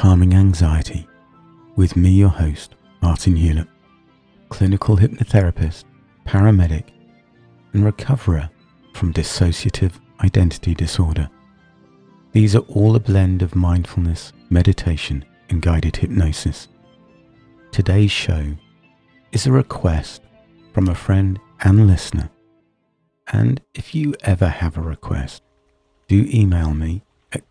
Calming Anxiety with me, your host, Martin Hewlett, clinical hypnotherapist, paramedic, and recoverer from dissociative identity disorder. These are all a blend of mindfulness, meditation, and guided hypnosis. Today's show is a request from a friend and listener. And if you ever have a request, do email me at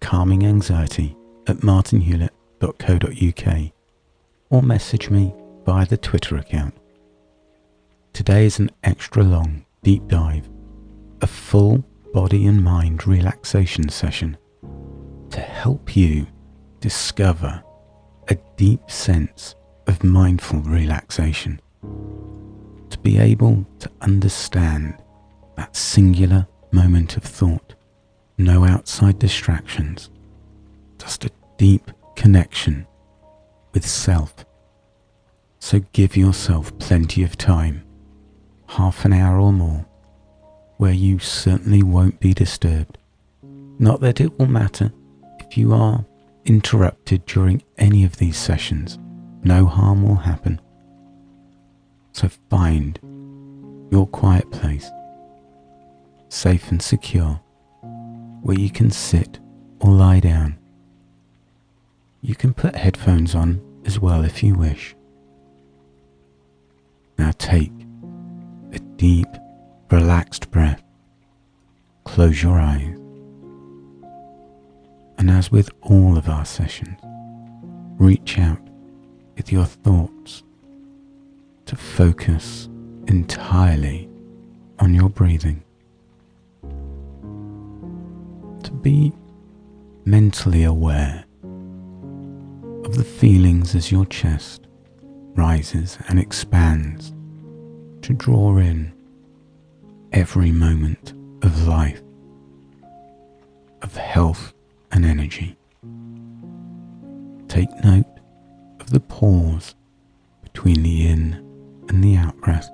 calminganxiety@martinhewlett.co.uk or message me via the Twitter account. Today is an extra long, deep dive, a full body and mind relaxation session to help you discover a deep sense of mindful relaxation, to be able to understand that singular moment of thought, no outside distractions, just a deep connection with self. So give yourself plenty of time, half an hour or more, where you certainly won't be disturbed. Not that it will matter if you are interrupted during any of these sessions. No harm will happen. So find your quiet place, safe and secure, where you can sit or lie down. You can put headphones on as well if you wish. Now take a deep, relaxed breath. Close your eyes. And as with all of our sessions, reach out with your thoughts to focus entirely on your breathing. To be mentally aware of the feelings as your chest rises and expands, to draw in every moment of life, of health and energy. Take note of the pause between the in and the out breath.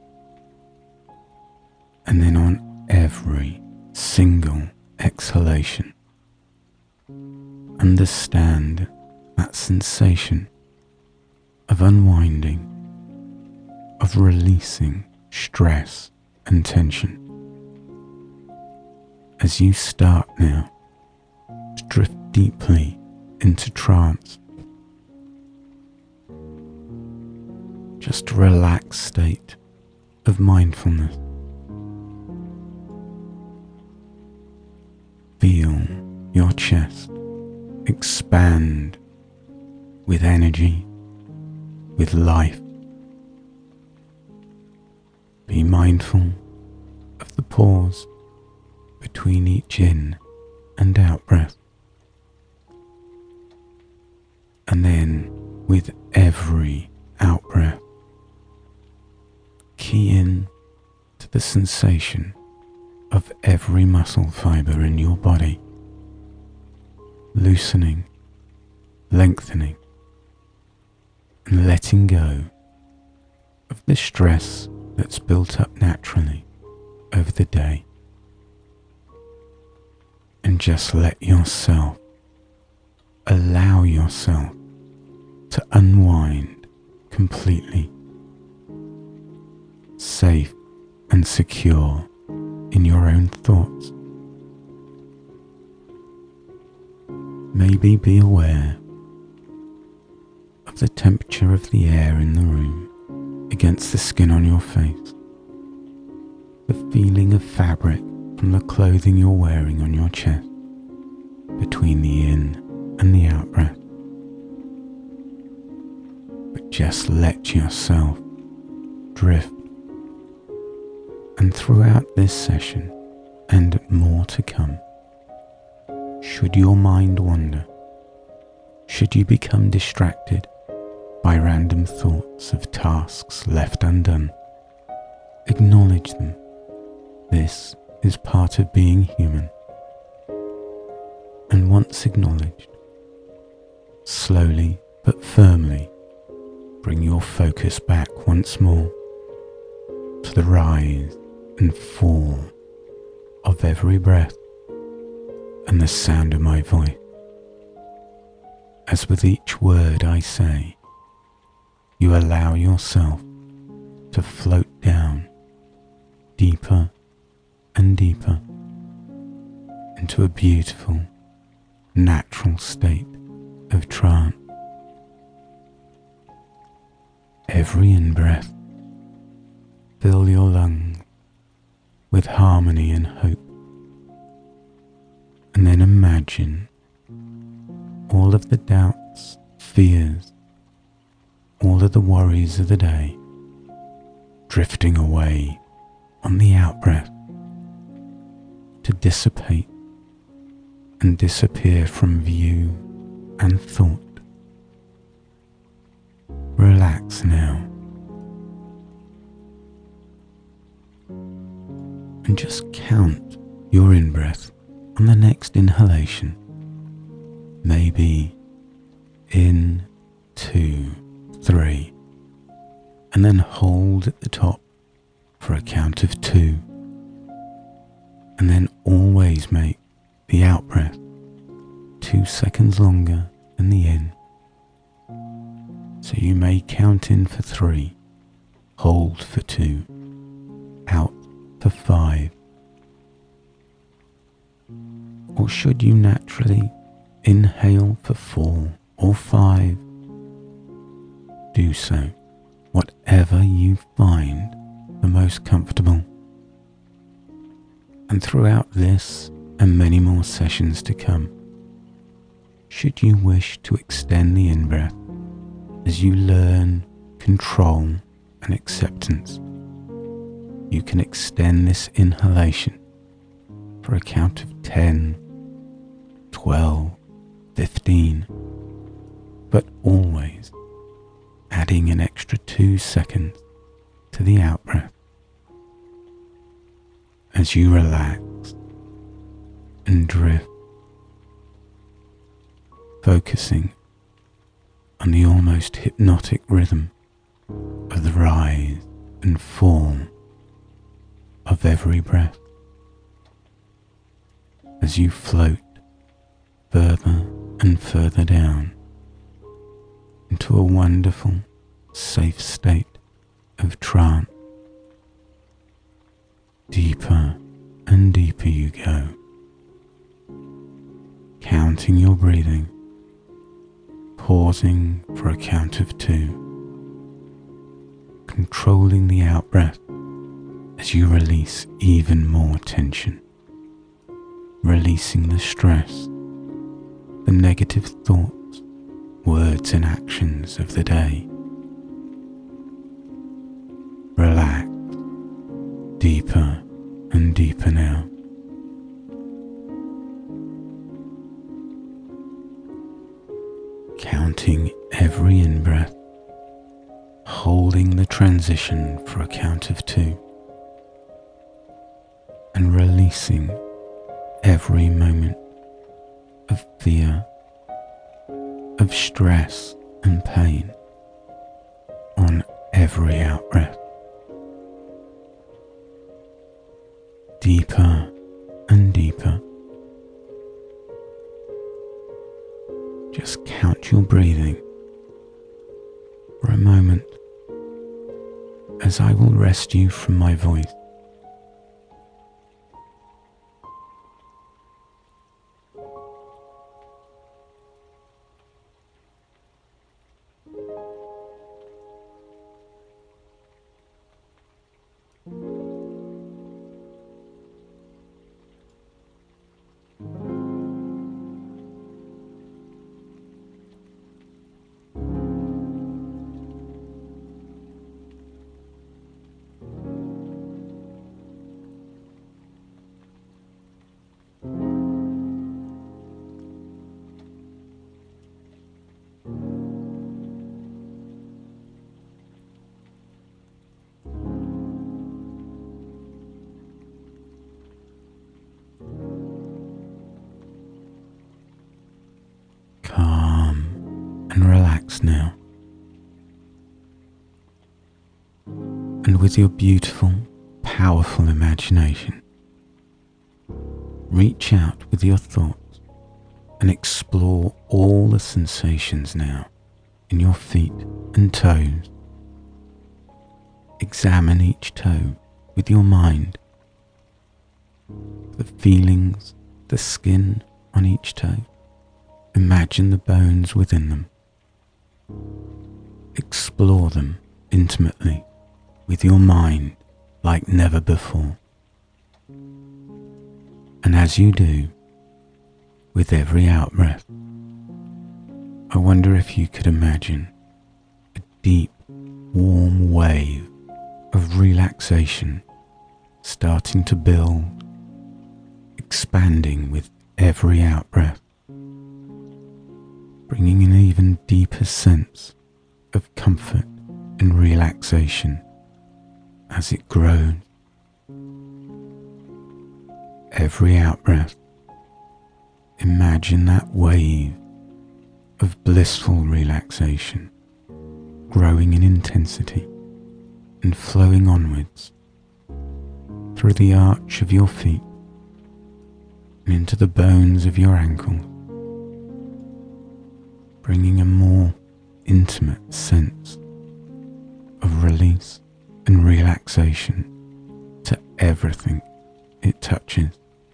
And then on every single exhalation, understand that sensation of unwinding, of releasing stress and tension. As you start now to drift deeply into trance, just a relaxed state of mindfulness. Feel your chest expand with energy, with life. Be mindful of the pause between each in and out breath. And then with every out breath, key in to the sensation of every muscle fiber in your body, loosening, lengthening, and letting go of the stress that's built up naturally over the day. And just let yourself, allow yourself to unwind completely, safe and secure in your own thoughts. Maybe be aware of the temperature of the air in the room against the skin on your face, the feeling of fabric from the clothing you're wearing on your chest between the in and the out breath. But just let yourself drift. And throughout this session and more to come, should your mind wander, should you become distracted by random thoughts of tasks left undone, acknowledge them. This is part of being human. And once acknowledged, slowly but firmly bring your focus back once more to the rise and fall of every breath and the sound of my voice. as with each word I say, you allow yourself to float down deeper and deeper into a beautiful, natural state of trance. Every in-breath, fill your lungs with harmony and hope, and then imagine all of the doubts, fears, all of the worries of the day drifting away on the out-breath to dissipate and disappear from view and thought. Relax now and just count your in-breath on the next inhalation. Maybe in, 2, 3, and then hold at the top for a count of 2, and then always make the out-breath 2 seconds longer than the in. So you may count in for 3, hold for 2, out for 5. Or should you naturally inhale for 4 or 5, do so, whatever you find the most comfortable. And throughout this and many more sessions to come, should you wish to extend the in-breath as you learn control and acceptance, you can extend this inhalation for a count of 10, 12, 15, but always adding an extra 2 seconds to the out-breath as you relax and drift, focusing on the almost hypnotic rhythm of the rise and fall of every breath as you float further and further down into a wonderful, safe state of trance. Deeper and deeper you go, counting your breathing, pausing for a count of 2, controlling the out-breath as you release even more tension, releasing the stress, the negative thoughts, words and actions of the day. Relax deeper and deeper now. Counting every in-breath, holding the transition for a count of 2, and releasing every moment of fear, of stress and pain on every out-breath. Deeper and deeper. Just count your breathing for a moment as I will rest you from my voice. Calm and relax now. And with your beautiful, powerful imagination, reach out with your thoughts and explore all the sensations now in your feet and toes. Examine each toe with your mind. The feelings, the skin on each toe. Imagine the bones within them. Explore them intimately with your mind like never before. And as you do, with every out-breath, I wonder if you could imagine a deep, warm wave of relaxation starting to build, expanding with every out-breath, bringing an even deeper sense of comfort and relaxation as it grows. Every out-breath, imagine that wave of blissful relaxation growing in intensity and flowing onwards through the arch of your feet and into the bones of your ankles, bringing a more intimate sense of release and relaxation to everything it touches.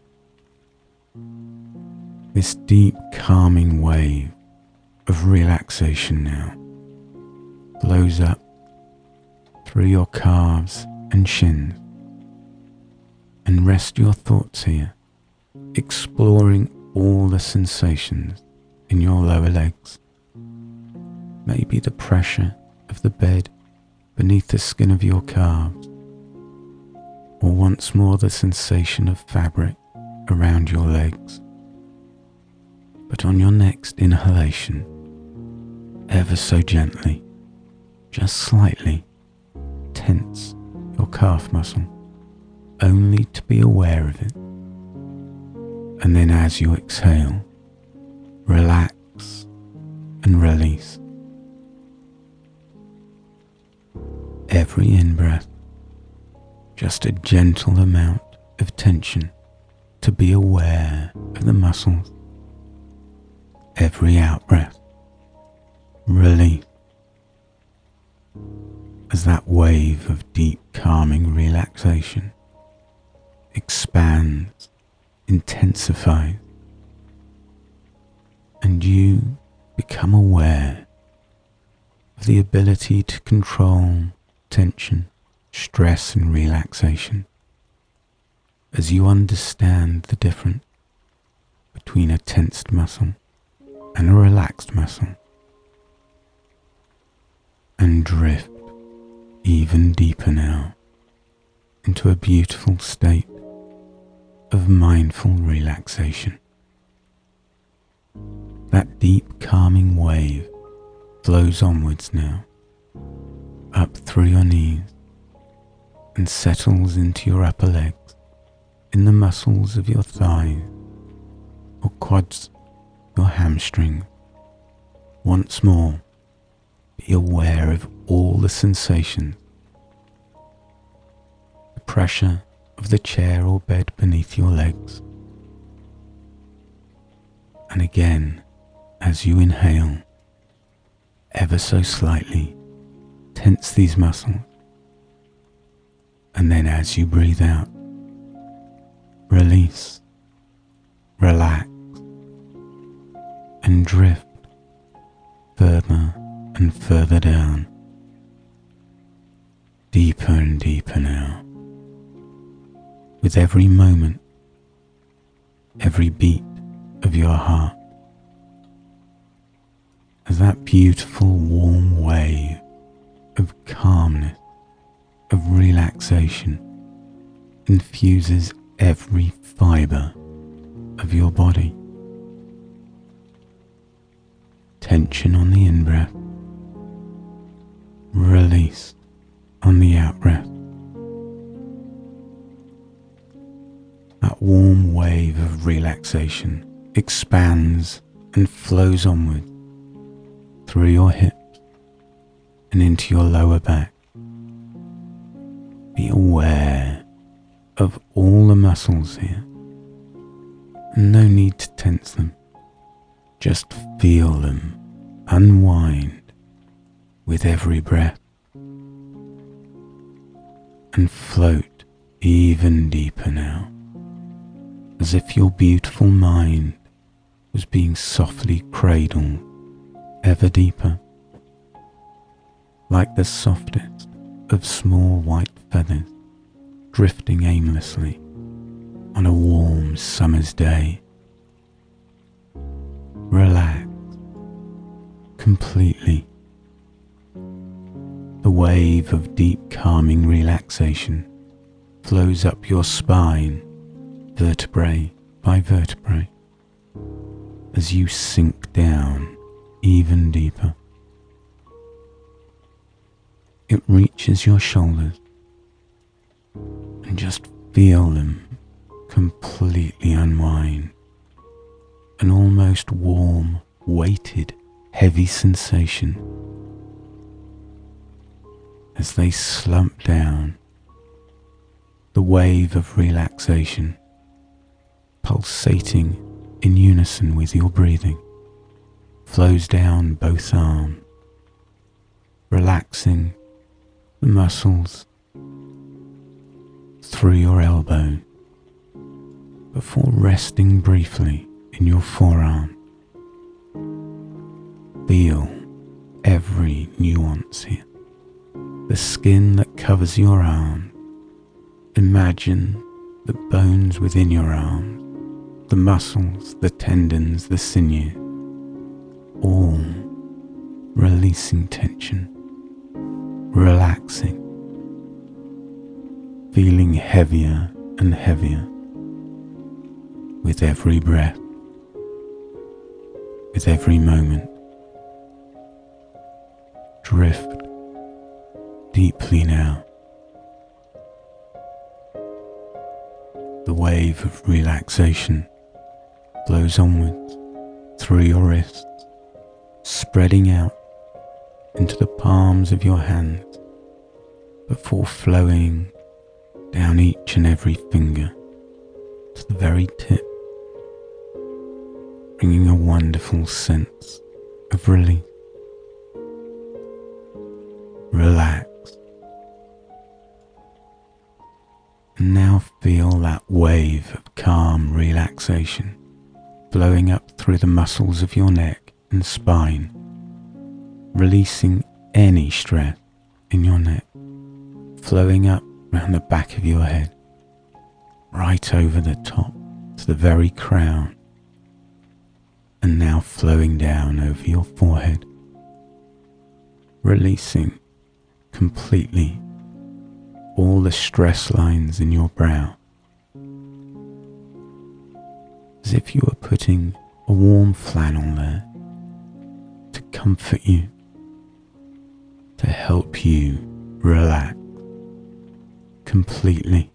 This deep calming wave of relaxation now flows up through your calves and shins, and rest your thoughts here, exploring all the sensations in your lower legs. Maybe the pressure of the bed beneath the skin of your calves, or once more the sensation of fabric around your legs. But on your next inhalation, ever so gently, just slightly, tense your calf muscle, only to be aware of it. And then as you exhale, relax and release. Every in-breath, just a gentle amount of tension to be aware of the muscles. Every out-breath, release as that wave of deep calming relaxation expands, intensifies, and you become aware of the ability to control tension, stress and relaxation as you understand the difference between a tensed muscle and a relaxed muscle, and drift even deeper now into a beautiful state of mindful relaxation. That deep calming wave flows onwards now, up through your knees, and settles into your upper legs, in the muscles of your thighs, or quads, your hamstring. Once more, be aware of all the sensations. The pressure of the chair or bed beneath your legs. And again, as you inhale, ever so slightly, tense these muscles. And then as you breathe out, release, relax, and drift further and further down, deeper and deeper now, with every moment, every beat of your heart, as that beautiful warm wave of calmness, of relaxation infuses every fibre of your body. Tension on the in-breath, release on the out-breath. That warm wave of relaxation expands and flows onward through your hips and into your lower back. Be aware of all the muscles here. No need to tense them. Just feel them unwind with every breath and float even deeper now, as if your beautiful mind was being softly cradled ever deeper, like the softest of small white feathers drifting aimlessly on a warm summer's day. Relax completely. The wave of deep calming relaxation flows up your spine, vertebrae by vertebrae, as you sink down even deeper. It reaches your shoulders, and just feel them completely unwind. An almost warm, weighted, heavy sensation as they slump down. The wave of relaxation pulsating in unison with your breathing flows down both arms, relaxing the muscles through your elbow before resting briefly in your forearm. Feel every nuance here. The skin that covers your arm. Imagine the bones within your arms, the muscles, the tendons, the sinew, all releasing tension, relaxing, feeling heavier and heavier with every breath, with every moment. Drift deeply now. The wave of relaxation flows onwards through your wrists, spreading out into the palms of your hands before flowing down each and every finger to the very tip, bringing a wonderful sense of relief. Relax. And now feel that wave of calm relaxation flowing up through the muscles of your neck and spine, releasing any stress in your neck, flowing up round the back of your head, right over the top to the very crown, and now flowing down over your forehead, releasing completely all the stress lines in your brow, as if you were putting a warm flannel there to comfort you, to help you relax completely.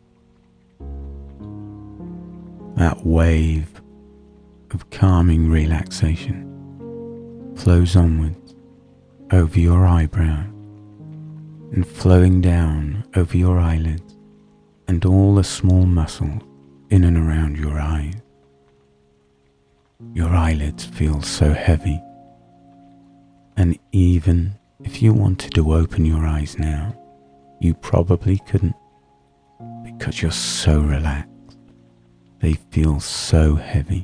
That wave of calming relaxation flows onwards over your eyebrows and flowing down over your eyelids and all the small muscles in and around your eyes. Your eyelids feel so heavy, and even if you wanted to open your eyes now, you probably couldn't, because you're so relaxed. They feel so heavy.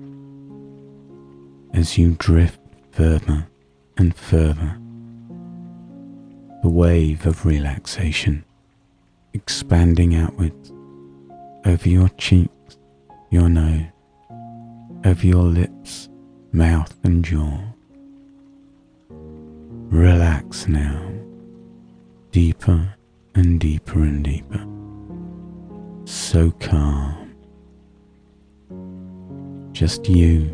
As you drift further and further, the wave of relaxation expanding outwards over your cheeks, your nose, over your lips, mouth and jaw. Relax now, deeper and deeper and deeper. So calm. Just you,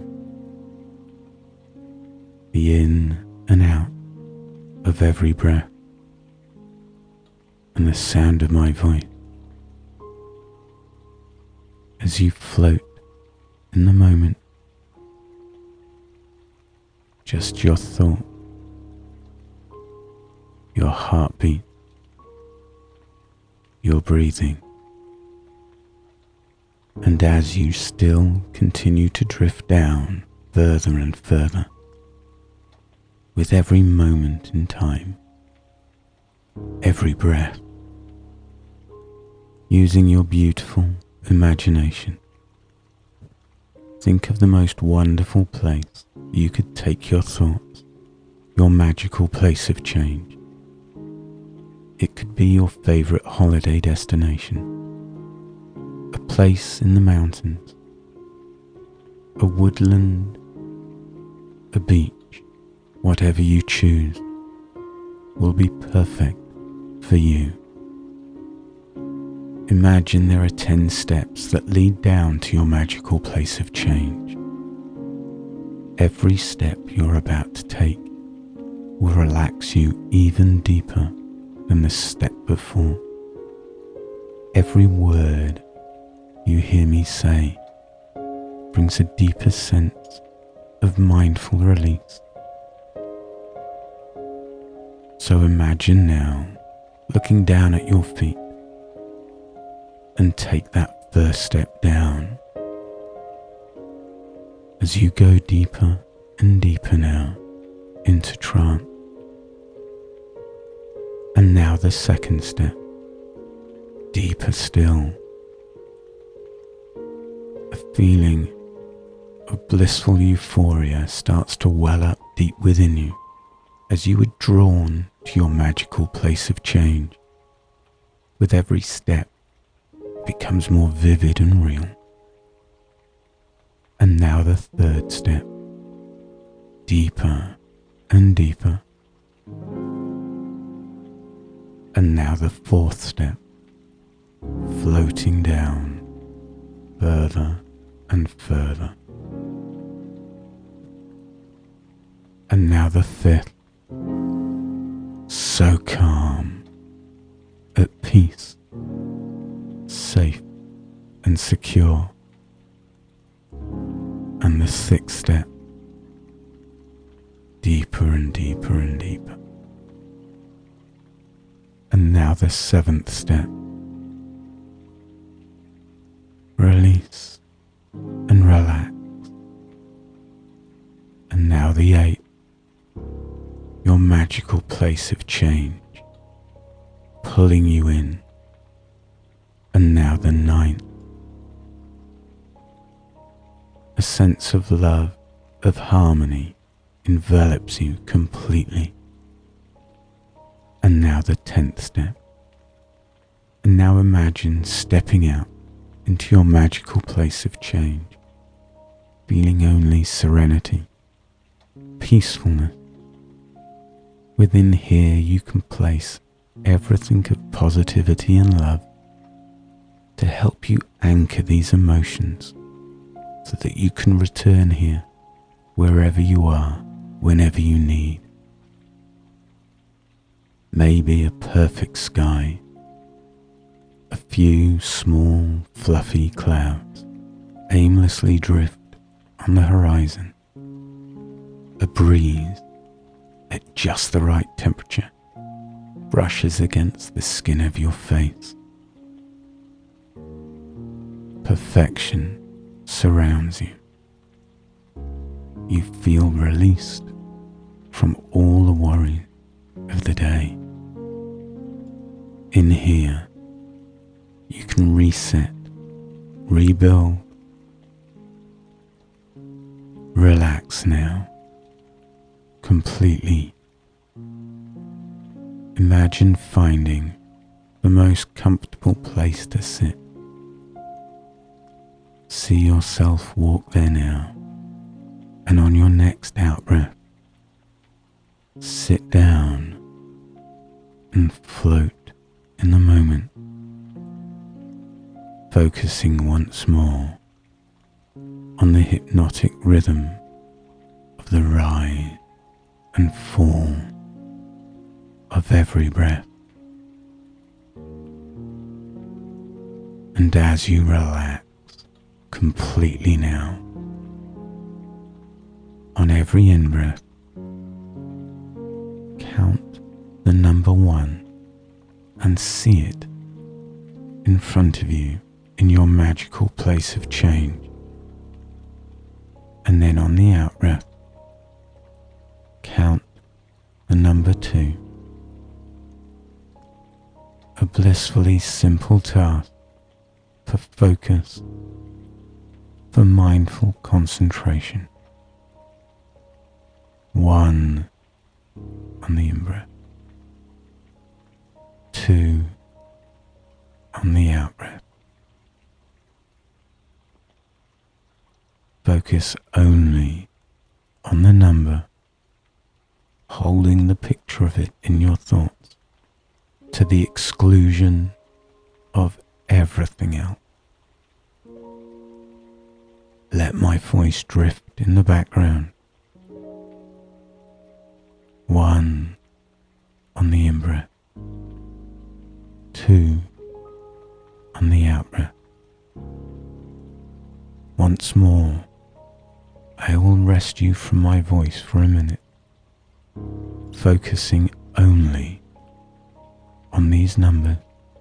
the in and out of every breath, and the sound of my voice as you float in the moment. Just your thought, your heartbeat, your breathing. And as you still continue to drift down further and further with every moment in time, every breath, using your beautiful imagination. Think of the most wonderful place you could take your thoughts, your magical place of change. It could be your favorite holiday destination, a place in the mountains, a woodland, a beach. Whatever you choose will be perfect for you. Imagine there are 10 steps that lead down to your magical place of change. Every step you're about to take will relax you even deeper than the step before. Every word you hear me say brings a deeper sense of mindful release. So imagine now looking down at your feet and take that first step down. As you go deeper and deeper now into trance. And now the second step, deeper still. A feeling of blissful euphoria starts to well up deep within you as you are drawn to your magical place of change. With every step, it becomes more vivid and real. And now the third step, deeper and deeper. And now the fourth step, floating down further and further. And now the fifth, so calm, at peace, safe and secure. And the sixth step, deeper and deeper and deeper. And now the seventh step, release and relax. And now the eighth, your magical place of change, pulling you in. And now the ninth, a sense of love, of harmony envelops you completely. And now the 10th step. And now imagine stepping out into your magical place of change, feeling only serenity, peacefulness. Within here you can place everything of positivity and love to help you anchor these emotions so that you can return here wherever you are, whenever you need. Maybe a perfect sky, a few small fluffy clouds aimlessly drift on the horizon, a breeze at just the right temperature brushes against the skin of your face. Perfection surrounds you. You feel released from all the worries of the day. In here, you can reset, rebuild. Relax now, completely. Imagine finding the most comfortable place to sit. See yourself walk there now, and on your next out-breath, sit down and float in the moment, focusing once more on the hypnotic rhythm of the rise and fall of every breath. And as you relax completely now, on every in-breath, count the number 1 and see it in front of you in your magical place of change. And then on the out breath, count the number 2. A blissfully simple task for focus, for mindful concentration. 1 on the in-breath, 2 on the out-breath. Focus only on the number, holding the picture of it in your thoughts to the exclusion of everything else. Let my voice drift in the background. 1 on the in-breath, 2 on the out-breath. Once more, I will rest you from my voice for a minute, focusing only on these numbers.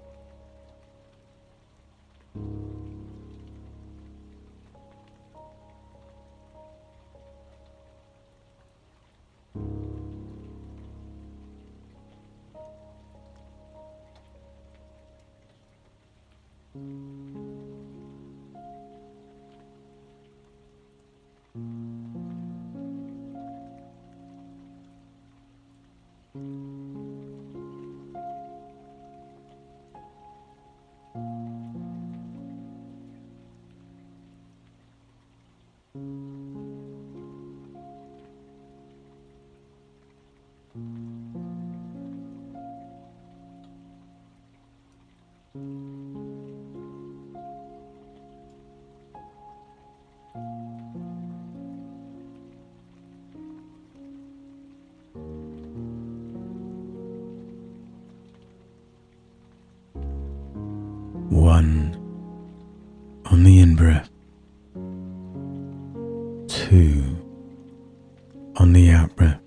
One on the in-breath, 2 on the out-breath,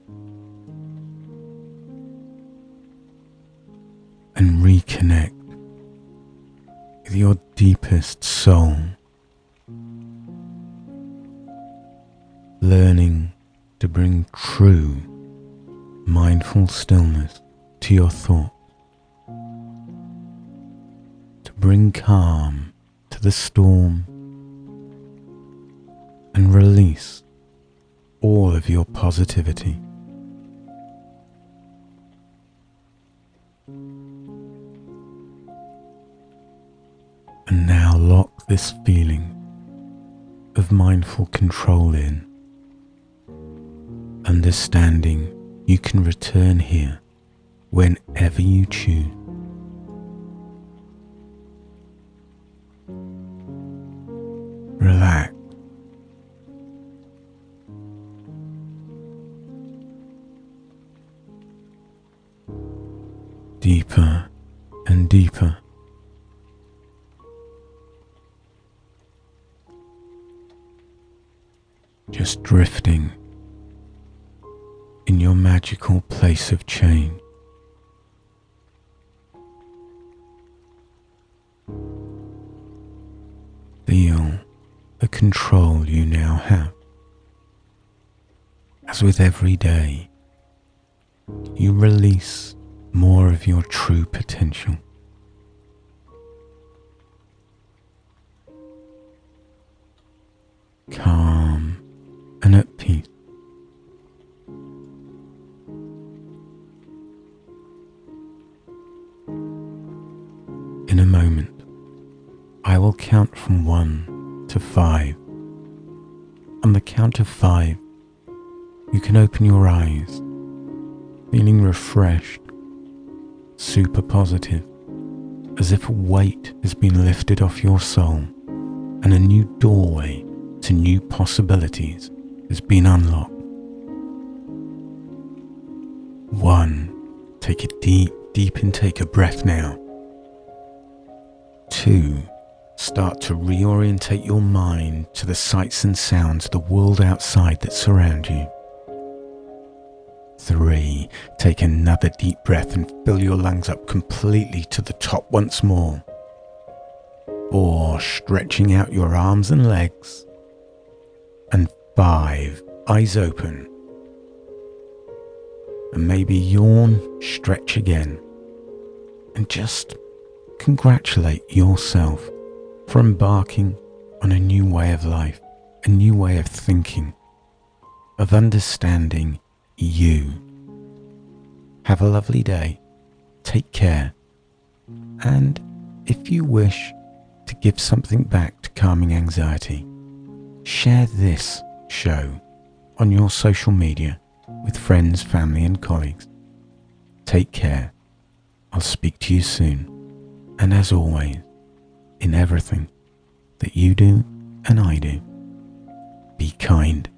and reconnect with your deepest soul, learning to bring true mindful stillness to your thoughts, to bring calm to the storm and release all of your positivity. And now lock this feeling of mindful control in, understanding you can return here whenever you choose. Relax. Deeper and deeper. Just drifting in your magical place of change. Feel the control you now have, as with every day you release more of your true potential. Calm and at peace. In a moment, I will count from 1 to 5. On the count of 5, you can open your eyes, feeling refreshed, super positive, as if a weight has been lifted off your soul and a new doorway to new possibilities has been unlocked. 1. Take a deep intake of breath now. 2. Start to reorientate your mind to the sights and sounds of the world outside that surround you. 3. Take another deep breath and fill your lungs up completely to the top once more. 4. Stretching out your arms and legs. And 5. Eyes open. And maybe yawn, stretch again. And just congratulate yourself for embarking on a new way of life, a new way of thinking, of understanding you. Have a lovely day. Take care. And if you wish to give something back to calming anxiety, share this show on your social media with friends, family and colleagues. Take care. I'll speak to you soon. And as always, in everything that you do and I do, be kind